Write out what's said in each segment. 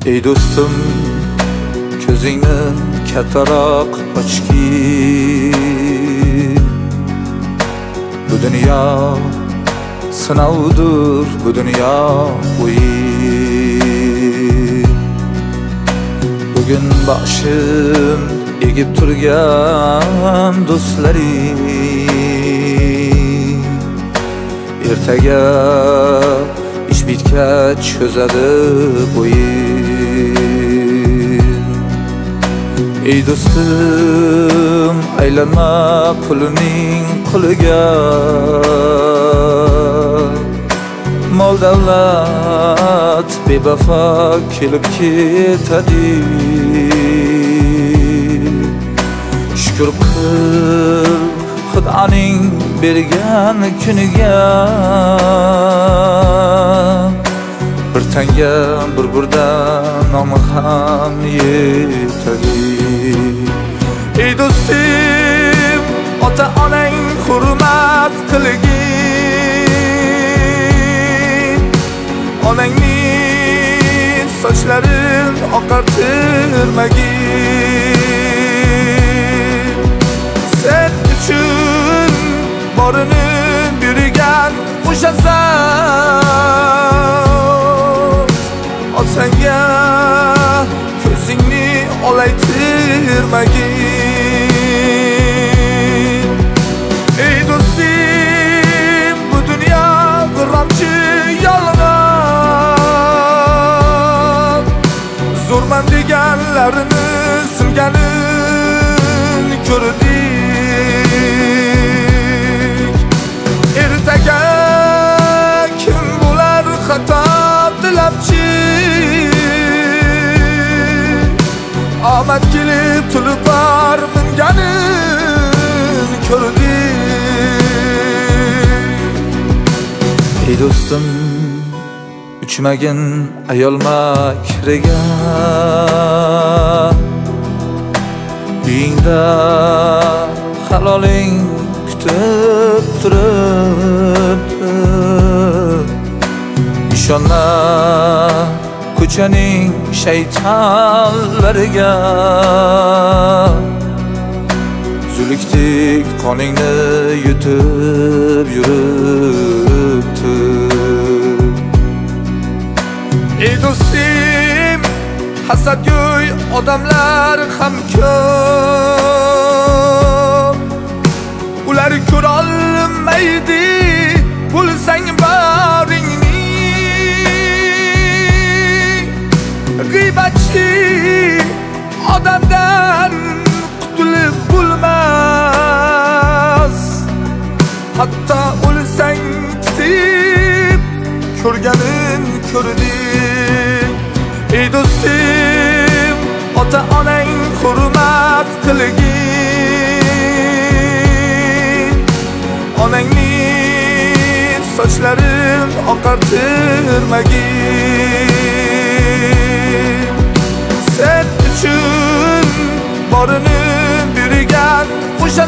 Ey do'stim, ko'zingni kattaroq ochgin. Bu dunyo sinovdir, bu dunyo o'yin. Bugun boshim egib turgan do'stlaring, ertaga ish bitgach cho'zadi bo'yin. Ey do'stim, aylanma pulining quliga. Mol davlat bevafo kelib ketadi. Shukr qil Xudoning bergan kuniga. Bir tanga bir burdan nomi ham yetadi. Ey do'stim, ota onang hurmat qilgin. Onangning sochlarin oqartirmagin. Sen uchun borini bergan o'sha zot otanga ko'zingni olaytirmagin. Ey do'stim, bu dunyo g'irromchi yolg'on. Zo'rman deganlarini singanin ko'rdik. Ertaga kim bo'lar xato tilabchi? Omad kelib tulpor minganin ko'rdik. Ey do'stim, uchmagin ayol makriga. Uyingda haloling kutib turibdi. Ishonma ko'chaning shaytonlariga. Zulukdek qoningni yutib yuribdi. Ey do'stim, hasadgo'y odamlar ham ko'p. Ular ko'rolmaydi bo'lsang baringni. G'iybatchi odamdan qutulib bo'lmas. Hatto o'lsang titib ko'rganin ko'rdik. Ey do'stim, ota onang hurmat qilgin. Onangning sochlarin oqartirmagin. Sen uchun borini bergan o'sha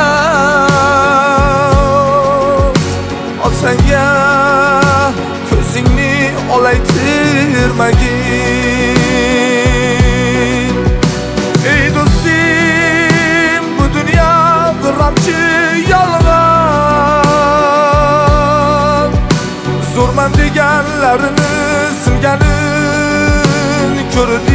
zot otanga ko'zingni olaytirmagin. Ey do'stim, bu dunyo g'irromchi yolg'on. Zo'rman deganlarini singanin ko'rdik.